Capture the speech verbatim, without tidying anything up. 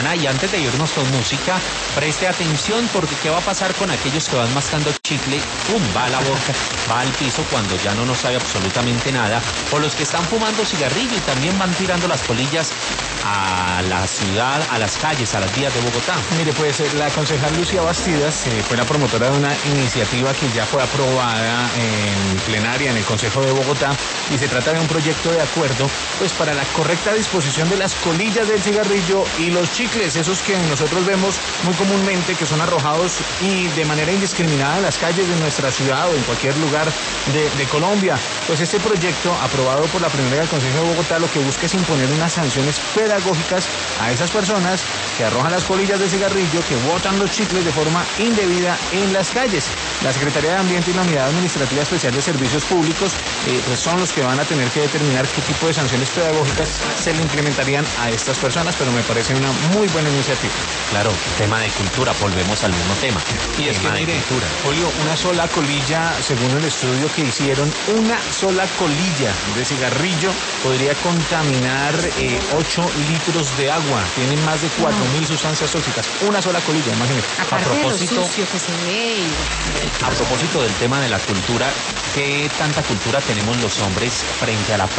Ana, y antes de irnos con música, preste atención porque qué va a pasar con aquellos que van mascando chicle, pum, va a la boca, va al piso cuando ya no nos sabe absolutamente nada, o los que están fumando cigarrillo y también van tirando las polillas a la ciudad, a las calles, a las vías de Bogotá. Mire, pues la concejal Lucía Bastidas eh, fue la promotora de una iniciativa que ya fue aprobada en plenaria en el Consejo de Bogotá, y se trata de un proyecto de acuerdo pues para la correcta disposición de las colillas del cigarrillo y los chicles, esos que nosotros vemos muy comúnmente, que son arrojados y de manera indiscriminada en las calles de nuestra ciudad o en cualquier lugar de, de Colombia. Pues este proyecto, aprobado por la plenaria del Consejo de Bogotá, lo que busca es imponer unas sanciones pedagógicas a esas personas que arrojan las colillas de cigarrillo, que botan los chicles de forma indebida en las calles. La Secretaría de Ambiente y la Unidad Administrativa Especial de Servicios Públicos eh, pues son los que van a tener que determinar qué tipo de sanciones pedagógicas se le implementarían a estas personas, pero me parece una muy buena iniciativa. Claro, tema de cultura, volvemos al mismo tema. Y es tema que, mire, de cultura. Julio, una sola colilla, según el estudio que hicieron, una sola colilla de cigarrillo podría contaminar eh, ocho litros de agua. Tienen más de cuatro mil sustancias tóxicas. Una sola colilla, imagínate. Aparte a propósito, de lo sucio que se ve. Y... A propósito del tema de la cultura, ¿qué tanta cultura tenemos los hombres frente a la